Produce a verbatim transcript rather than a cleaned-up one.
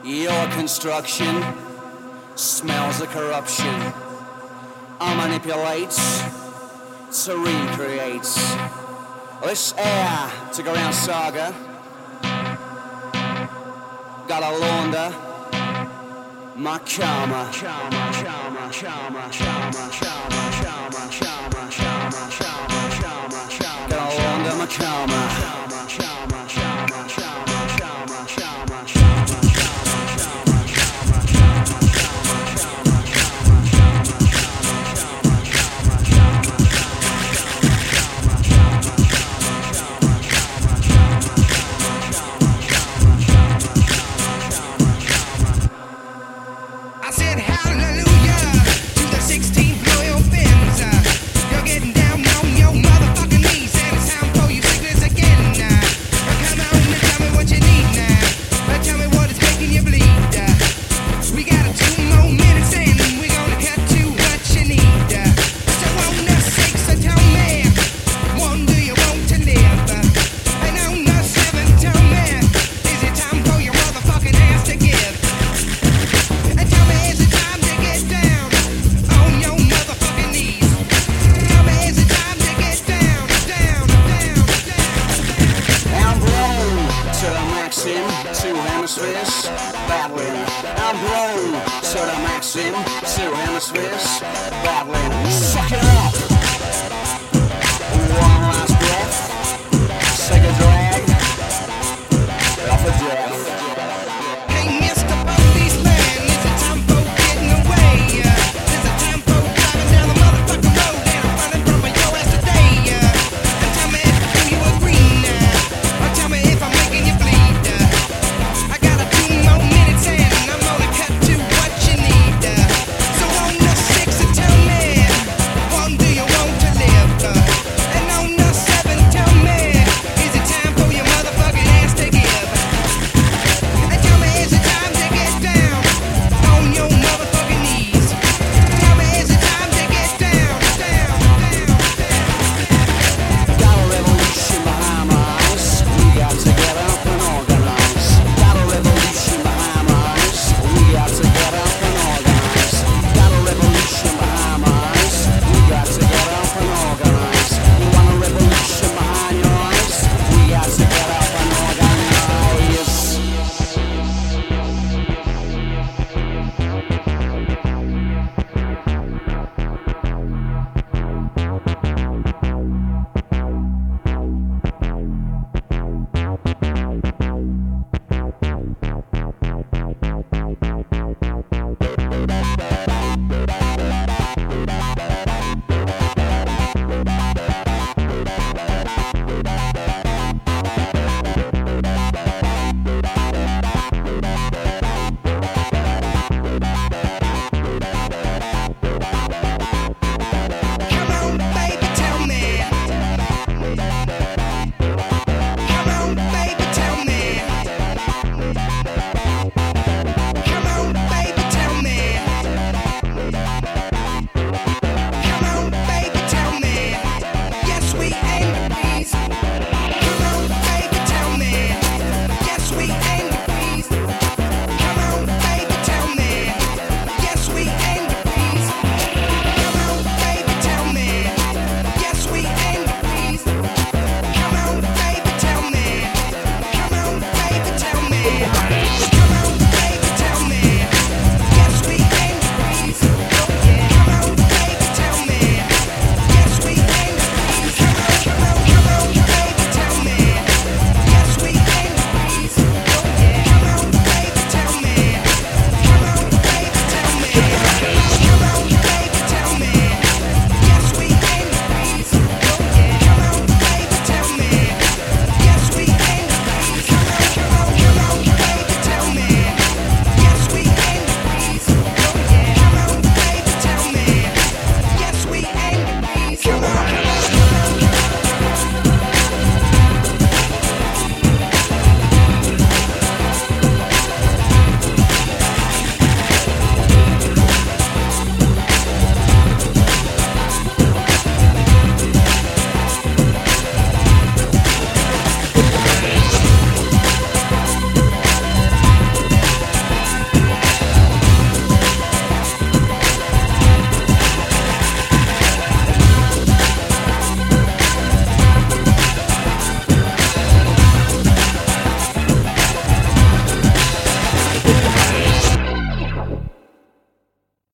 Your construction smells of corruption. I manipulate to recreate. This air to go around saga. Gotta launder my karma. Karma, karma, karma, karma, karma, karma, karma, karma, karma, karma, karma. Gotta launder my karma. Karma, karma, karma, karma, karma, karma, karma. I said hallelujah to the sixteenth loyal fins. Uh, you're getting down on your motherfucking knees, and it's time for you sickness again. Uh, come on and tell me what you need now. Uh, tell me what is making you bleed. Uh, we got a two more minutes and we're gonna cut to what you need. Uh, so on the six, so tell me, one, do you want to live? Uh, and on the seven, tell me, is it time for your motherfucking ass to give? And tell me, is it time to get down on your motherfucking knees? Tell me, is it time to get down, down, down, down? I'm blown to the maxim, two hemispheres battling. I'm blown to the maxim, two hemispheres battling.